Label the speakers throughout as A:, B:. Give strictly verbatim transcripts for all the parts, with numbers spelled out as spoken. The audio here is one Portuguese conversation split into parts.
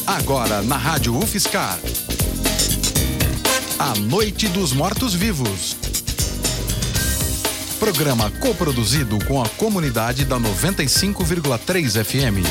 A: Agora na Rádio UFSCar. A Noite dos Mortos-Vivos. Programa coproduzido com a comunidade da noventa e cinco vírgula três F M.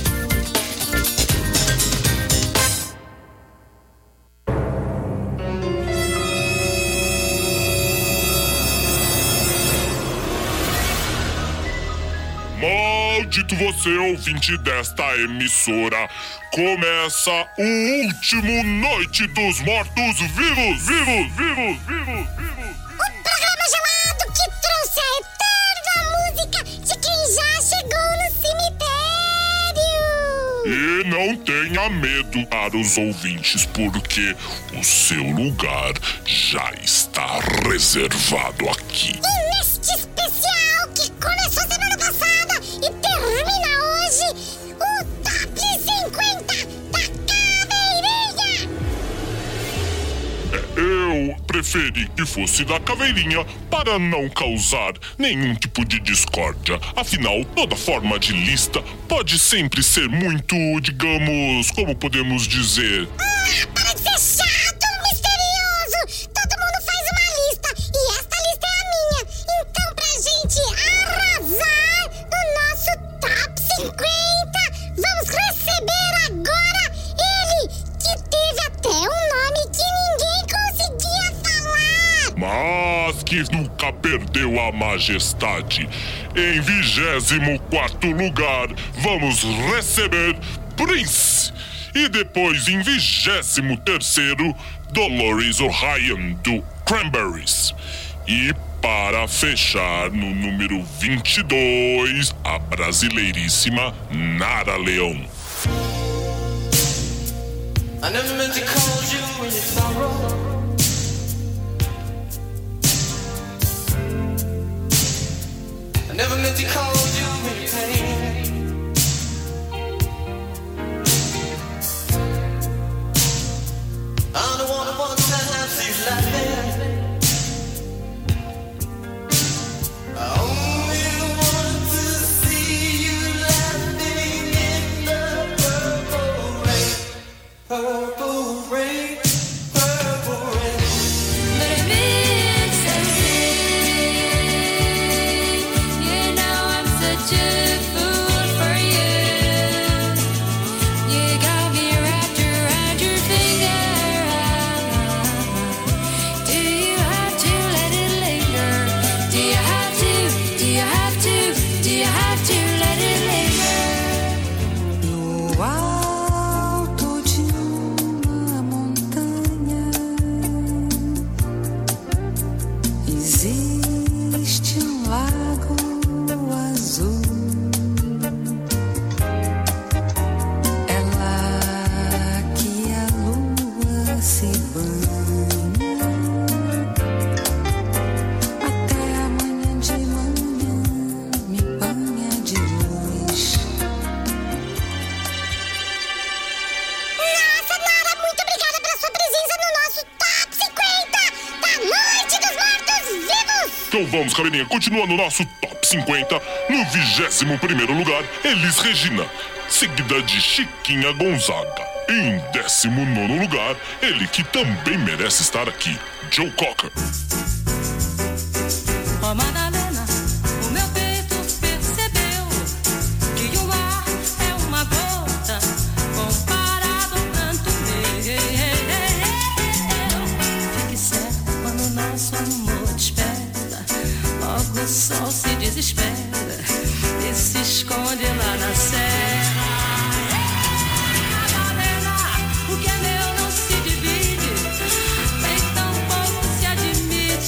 B: Maldito você, ouvinte desta emissora. Começa o último Noite dos Mortos-Vivos. Vivos, vivos, vivos, vivos.
C: O programa gelado que trouxe a eterna música de quem já chegou no cemitério.
B: E não tenha medo para os ouvintes, porque o seu lugar já está reservado aqui.
C: E neste especial que começou semana passada e termina hoje, o Top cinquenta da Caveirinha.
B: Eu preferi que fosse da Caveirinha para não causar nenhum tipo de discórdia. Afinal, toda forma de lista pode sempre ser muito, digamos, como podemos dizer...
C: Ah, para de ser chato, misterioso! Todo mundo faz uma lista e esta lista é a minha. Então, pra gente arrasar no nosso Top cinquenta, vamos receber agora ele, que teve até um nome que ninguém conseguia falar.
B: Mas que nunca perdeu a majestade. Em vigésimo quarto lugar, vamos receber Prince. E depois, em vigésimo terceiro, Dolores O'Ryan, do Cranberries. E para fechar, no número vinte e dois, a brasileiríssima Nara Leão.
D: I never meant to call you in your sorrow. I never meant to call you in your pain. I don't wanna want to have you laughing. I only want to see you laughing in the purple rain. Purple rain, purple rain.
E: But it means something. You know I'm such a fool for you. You got me wrapped around your finger. Do you have to let it linger? Do you have to? Do you have to? Do you have to let it linger?
F: No alto de uma montanha existe um lago azul. É lá que a lua se banha. Até amanhã de manhã me banha de luz.
C: Nossa, Nara, muito obrigada pela sua presença no nosso Top cinquenta da Noite dos Mortos-Vivos.
B: Então vamos, Caveirinha, continua no nosso Top cinquenta. No vigésimo primeiro lugar, Elis Regina, seguida de Chiquinha Gonzaga. E em décimo nono lugar, ele que também merece estar aqui, Joe Cocker.
E: Oh, Madalena, o meu peito percebeu que o ar é uma gota comparado ao pranto meu. Fique certo quando o nosso amor desperta, logo o sol se desespera e se esconde lá na serra. Madalena, o que é meu não se divide, nem tampouco se admite.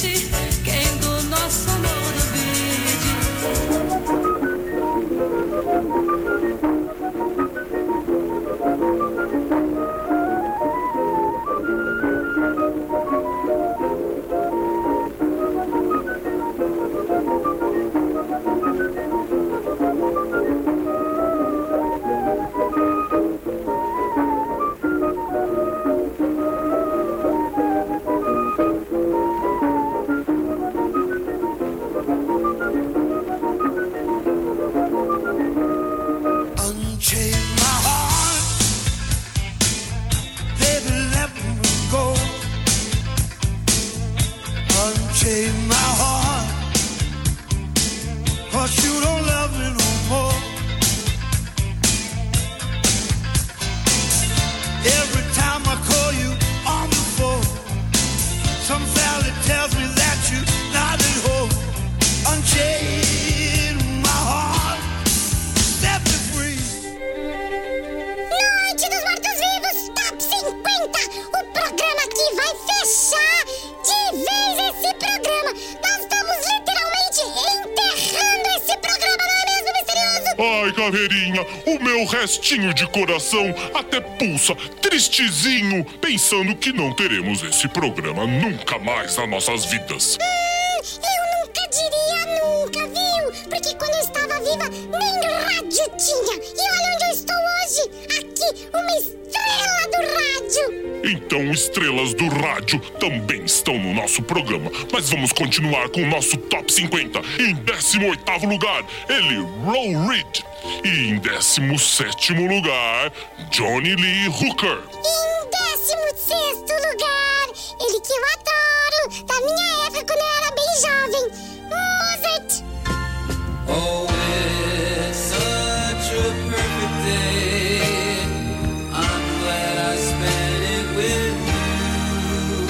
B: Ai, Caveirinha, o meu restinho de coração até pulsa, tristezinho, pensando que não teremos esse programa nunca mais nas nossas vidas.
C: Hum, eu nunca diria nunca, viu? Porque quando eu estava viva, nem rádio tinha. E olha onde eu estou hoje, aqui, uma estrela do rádio.
B: Então, estrelas do rádio também estão no nosso programa. Mas vamos continuar com o nosso Top cinquenta. Em décimo oitavo lugar, ele, Lou Reed. E em décimo sétimo lugar, Johnny Lee Hooker.
C: Em décimo sexto lugar, ele que eu adoro, da minha época quando eu era bem jovem, Mozart.
D: Oh, it's such a perfect day. I'm glad I spent it with you.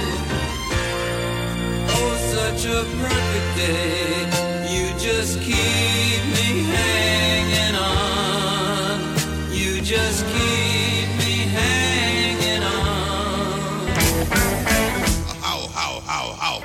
D: Oh, such a perfect day. You just keep me hanging on. You just keep me hanging on.
B: How, how, how, how?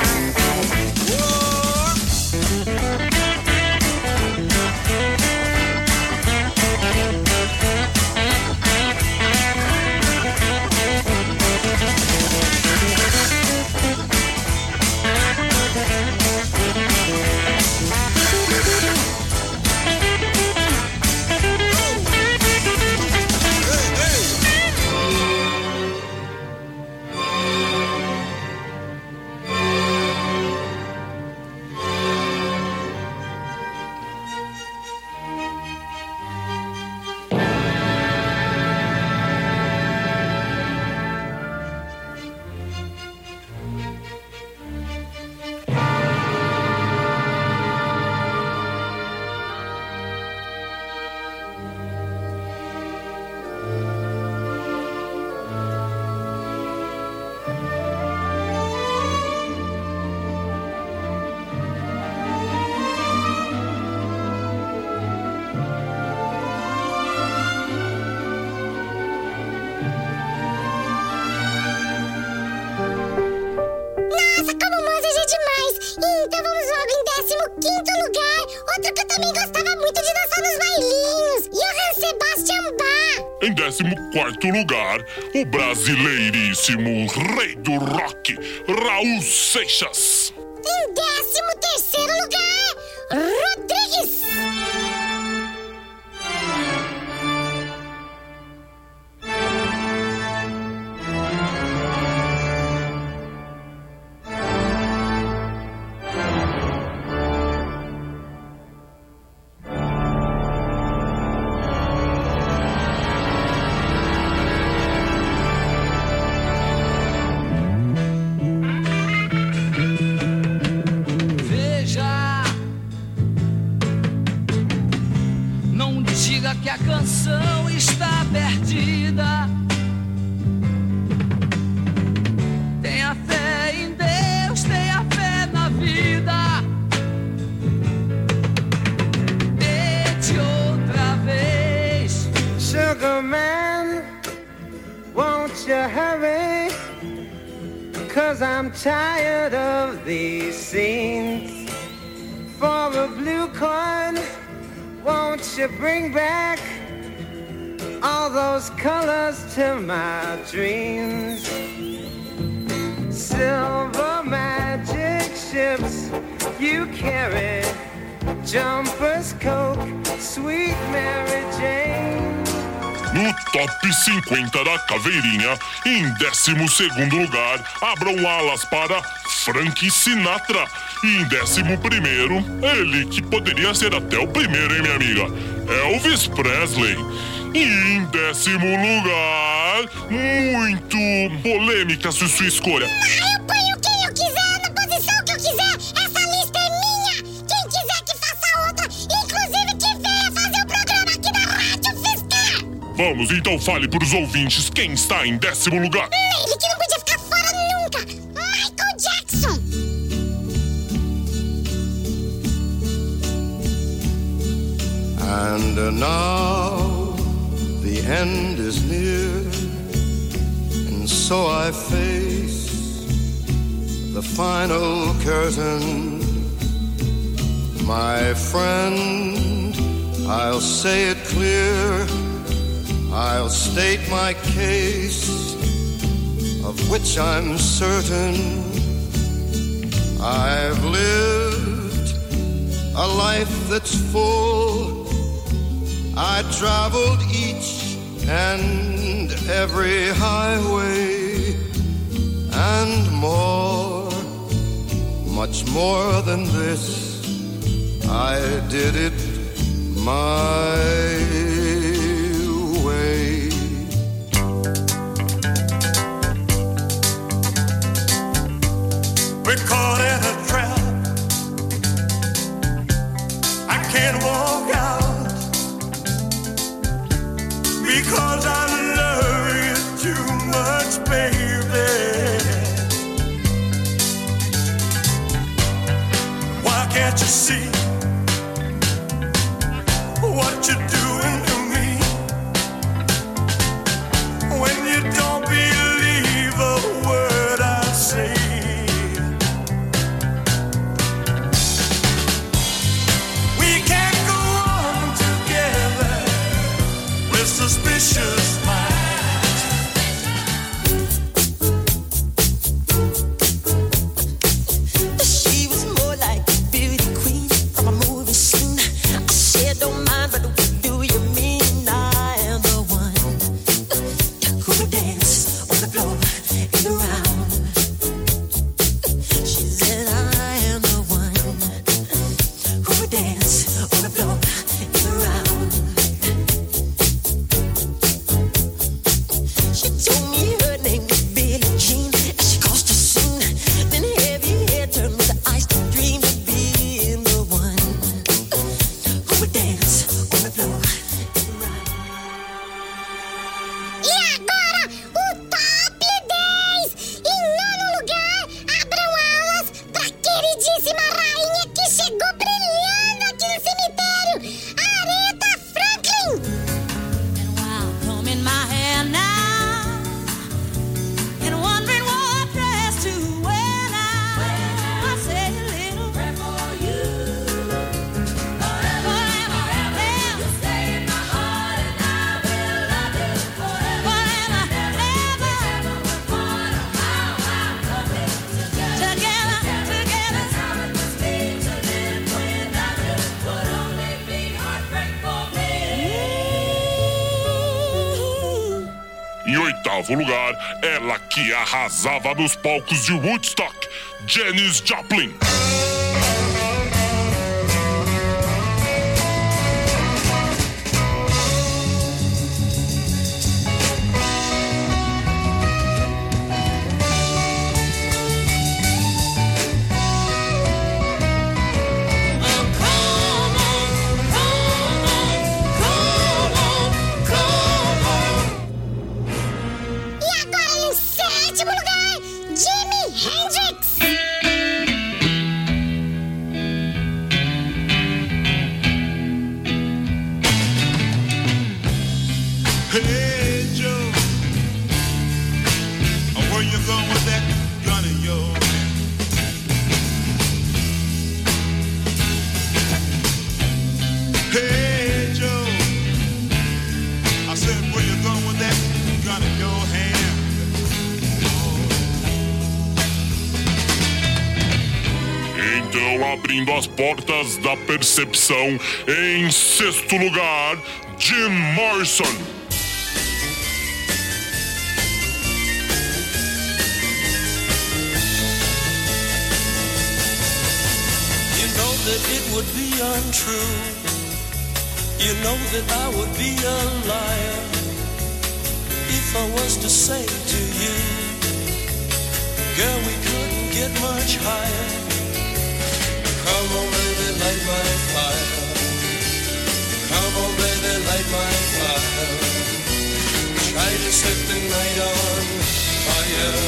B: Em décimo quarto lugar, o brasileiríssimo rei do rock, Raul Seixas.
C: Em décimo terceiro lugar, Rodrigues.
G: Que a canção está perdida. Tenha fé em Deus, tenha fé na vida. Tente outra vez.
H: Sugar man, won't you hurry? 'Cause I'm tired of these scenes. For a blue coin, won't you bring back all those colors to my dreams? Silver magic ships you carry, jumpers, Coke, sweet Mary Jane.
B: No Top cinquenta da Caveirinha, em décimo segundo lugar, abram alas para Frank Sinatra. E em décimo primeiro, ele que poderia ser até o primeiro, hein, minha amiga? Elvis Presley. E em décimo lugar, muito polêmica sua, sua escolha.
C: Ah, eu ponho quem eu quiser, na posição que eu quiser. Essa lista é minha. Quem quiser que faça outra, inclusive que venha fazer o programa aqui na Rádio Fiscar.
B: Vamos, então fale para os ouvintes quem está em décimo lugar.
C: Ele que não podia ficar fora nunca. Michael Jackson.
I: And uh, now the end is near, and so I face the final curtain. My friend, I'll say it clear, I'll state my case, of which I'm certain. I've lived a life that's full. I traveled each and every highway, and more, much more than this, I did it my way.
J: We're caught in a trap. I can't walk out because I love you too much, baby. Why can't you see what you're doing to me? When you don't believe a word I say. We can't go on together with suspicious minds.
K: She was more like a beauty queen from a movie scene. I said, don't mind, but what do you mean? I am the one who would dance on the floor and around. She said, I am the one who would dance on the floor and around. She told me her name was Billie Jean, and she caused a scene. Then heavy hair turned with the ice to dream of being the one who would dance on the floor and around.
C: E agora, o top dez! Em nono lugar, abram alas pra queridíssima rainha que chegou brilhando aqui no cemitério, Aretha Franklin!
E: And while combing my hair now and wondering what dress to wear now, I say a little prayer for you. Forever, forever, you stay in my heart, and I will love you forever, forever, ever. No matter how I love it together, together, together. That's how it must be to live without you. Would only be heartbreak for me.
B: Em oitavo lugar, ela que arrasava nos palcos de Woodstock, Janis Joplin.
C: E agora, em sétimo lugar, Jimi Hendrix!
J: Hey Joe, where you going with that gun in your hand? Hey Joe, I said, where you going with that gun in your hand?
B: Então, abrindo as portas da percepção, em sexto lugar, Jim Morrison.
D: You know that it would be untrue. You know that I would be a liar if I was to say to you, girl, we couldn't get much higher. Come on, baby, light my fire. Come on, baby, light my fire. Try to set the night on fire.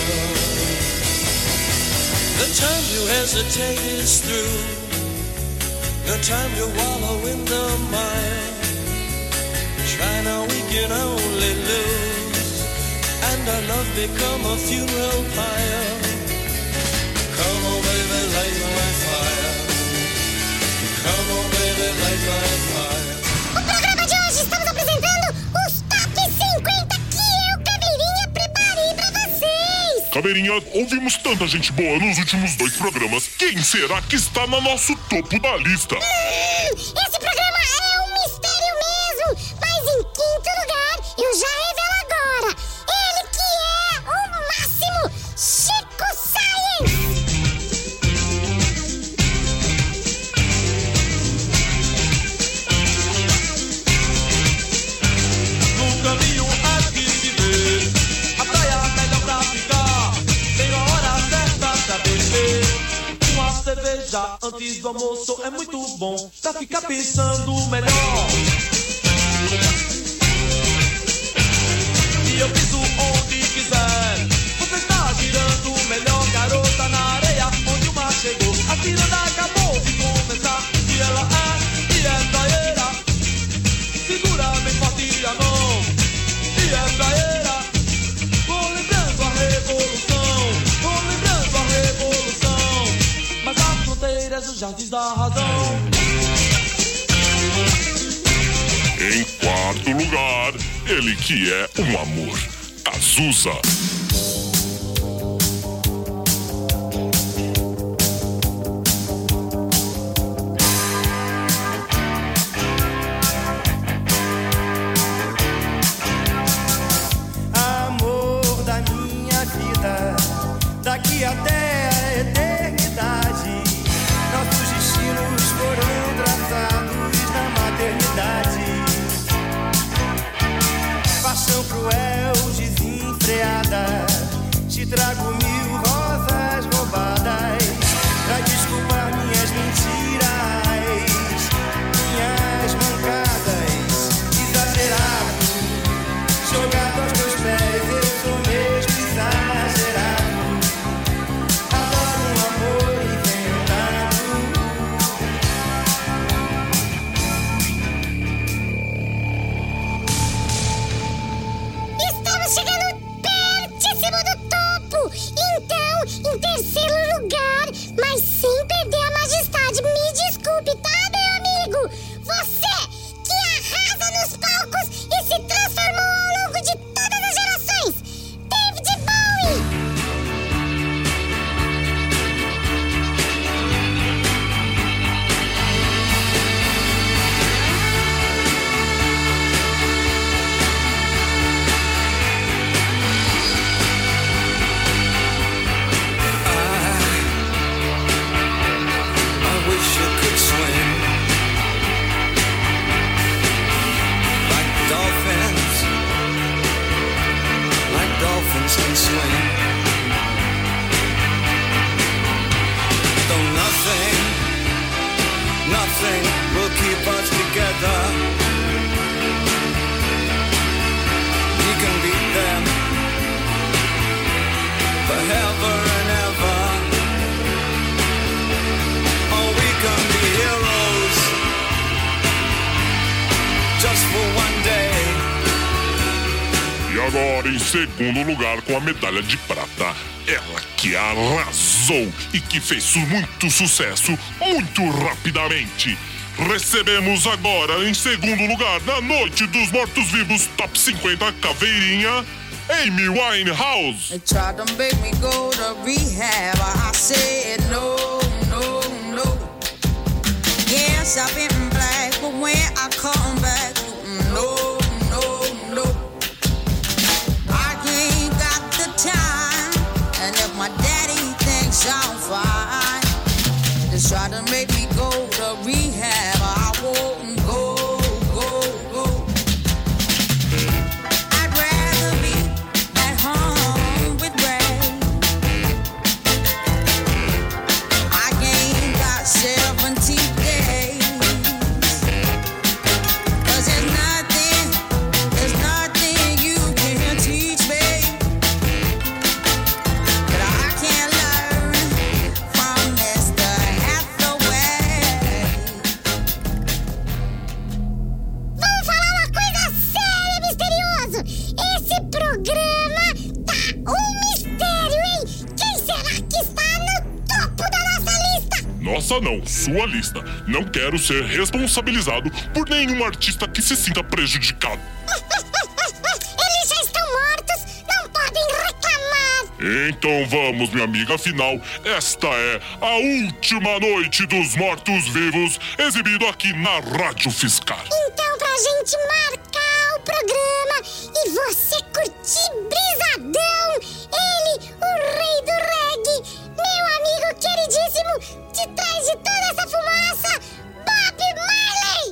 D: The time to hesitate is through. No time to wallow in the mire. Try now, we can only lose, and our love become a funeral pyre. Come on, baby, light my fire. Come on, baby, light my fire.
B: Caveirinha, ouvimos tanta gente boa nos últimos dois programas. Quem será que está no nosso topo da lista?
C: Hum, esse programa é um mistério mesmo. Mas em quinto lugar, eu já revelo agora. Ele que é o máximo, Chico Science.
L: No caminho há que se ver a praia melhor pra ficar. Tem a hora certa pra beber uma cerveja antes do almoço. É muito bom pra ficar pensando melhor. E eu piso onde quiser. Você está girando melhor, garota, na areia onde o mar chegou. A ciranda acabou de começar e ela é, e é praieira. Segura bem forte a mão e é praieira. Vou lembrando a revolução, vou lembrando a revolução. Mas as fronteiras dos jardins da razão.
B: Em quarto lugar, ele que é um amor, Cazuza.
H: Amor da minha vida, daqui até a eternidade, nossos destinos foram traçados na maternidade. Paixão cruel, desenfreada, te trago mil rosas roubadas pra desculpar minhas mentiras, minhas mancadas, exagerado, jogado aos teus pés, eu sou mesmo exagerado. Adoro um amor inventado.
C: Estamos chegando pertíssimo do topo. Então, em terceiro lugar, mas sem perder a majestade, me desculpe, tá, meu amigo? Você que arrasa nos palcos e se transformou ao longo de todas as gerações, David Bowie.
M: I wish you could swim like dolphins, like dolphins can swim. Though nothing, nothing will keep us together. We can beat them forever and ever. Oh, we can be heroes just for one day.
B: E agora, em segundo lugar, com a medalha de prata, ela que arrasou e que fez muito sucesso muito rapidamente. Recebemos agora, em segundo lugar, na Noite dos Mortos-Vivos Top cinquenta Caveirinha, Amy Winehouse.
G: They tried to make me go to rehab. I said no, no, no. Yes, I've been black, but when I come back, no, no, no. I ain't got the time, and if my daddy thinks I'm fine, they try to make me go to rehab. I won't go, go, go. I'd rather be at home with Ray. I ain't got seventy days. 'Cause there's nothing, there's nothing you can teach me that I can't learn from mister Hathaway.
C: Vamos falar uma coisa séria, misterioso. Esse programa tá um mistério, hein? Quem será que está no topo da nossa lista?
B: Nossa não, sua lista. Não quero ser responsabilizado por nenhum artista que se sinta prejudicado.
C: Eles já estão mortos, não podem reclamar.
B: Então vamos, minha amiga, afinal, esta é a última noite dos mortos-vivos, exibido aqui na Rádio Fiscar.
C: Então, pra gente marcar o programa e você curtir brisadão, ele, o rei do reggae, meu amigo queridíssimo, de trás de toda essa fumaça, Bob Marley!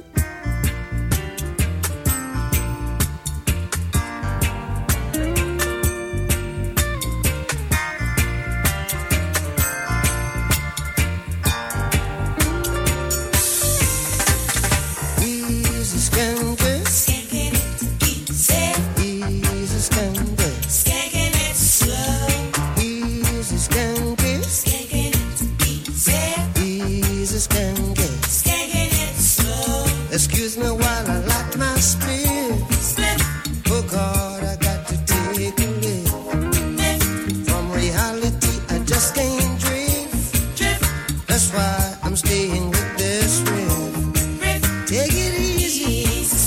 N: Easy skanker, skanking it easy. Easy skanker, skanking it slow. Easy skanker, skanking it easy. Easy skanker, skanking it slow. Excuse me while I light my split. Split. Oh God, I got to take a lift. From reality, I just can't drift. Drift. That's why I'm staying with this riff. Take it easy,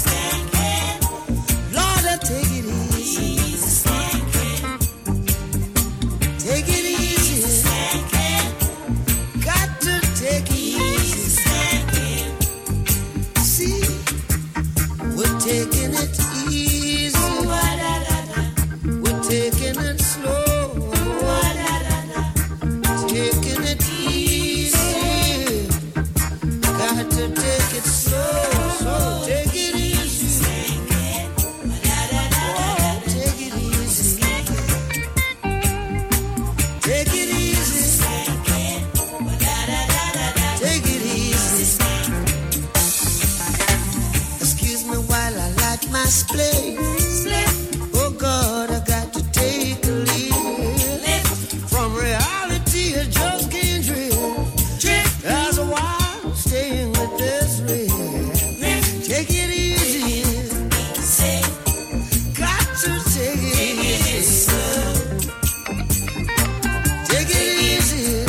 N: Lord, I take it easy. Take it easy, got to take it easy. See, we're taking it easy, we're taking it slow, taking it easy, got to take it slow. So take it easy. Oh, take it easy. Take it easy. Take it easy. Excuse me while I light my split. Oh God, I got to take a leap. From reality, I just can't drift. That's why I'm staying with this riff. Take it easy. Got to take it easy. Take it easy.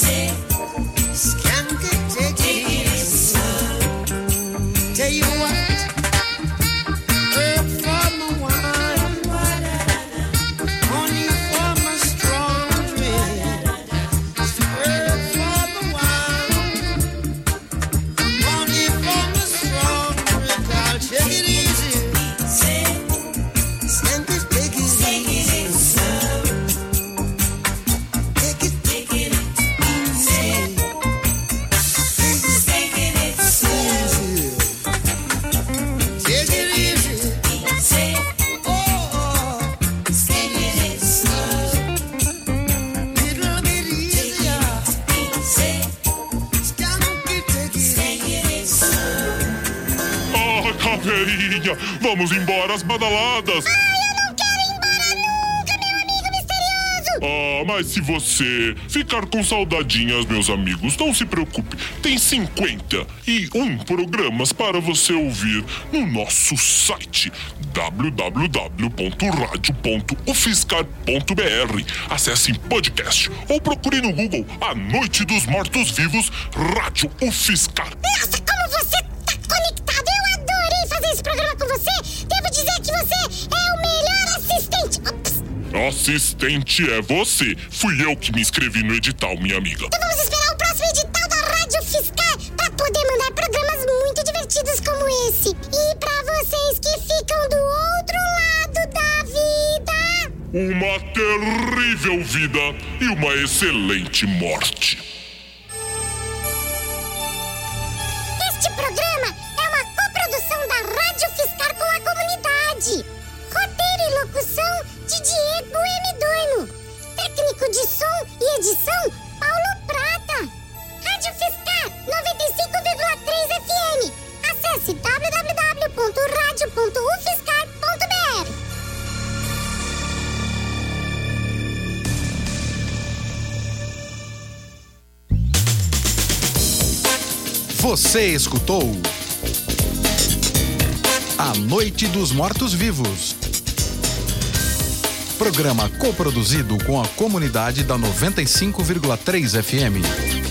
N: Skank it, take it easy. Tell you what, herb for my wine, honey for my strong drink. Herb for the wine, honey for my strong drink. I'll take it easy. Skank it, take it easy. Take it, take it easy. Take it easy. Take it easy. Oh, take it easy. Little bit easier. Skank it, take it easy.
B: Ah, caveirinha, vamos embora às badaladas.
C: Ai, eu não quero ir embora nunca, meu amigo misterioso!
B: Ah, mas se você ficar com saudadinhas, meus amigos, não se preocupe. Tem cinquenta e um programas para você ouvir no nosso site w w w ponto radio ponto u fiscar ponto b r. Acesse podcast ou procure no Google A Noite dos Mortos-Vivos Rádio UFSCar.
C: Nossa, como você tá conectado! Eu adorei fazer esse programa com você! Devo dizer que você é o melhor assistente! Ops.
B: Assistente é você. Fui eu que me inscrevi no edital, minha amiga.
C: Então vamos esperar o próximo edital da Rádio Fiscar pra poder mandar programas muito divertidos como esse. E pra vocês que ficam do outro lado da vida...
B: Uma terrível vida e uma excelente morte.
C: Este programa é uma coprodução da Rádio Fiscar com a comunidade. Roteiro e locução de Diego M. Doino. Técnico de som e edição, Paulo Prata. Rádio Fiscar noventa e cinco vírgula três F M. Acesse w w w ponto radio ponto u fiscar ponto b r.
A: Você escutou A Noite dos Mortos-Vivos. Programa coproduzido com a comunidade da noventa e cinco vírgula três F M.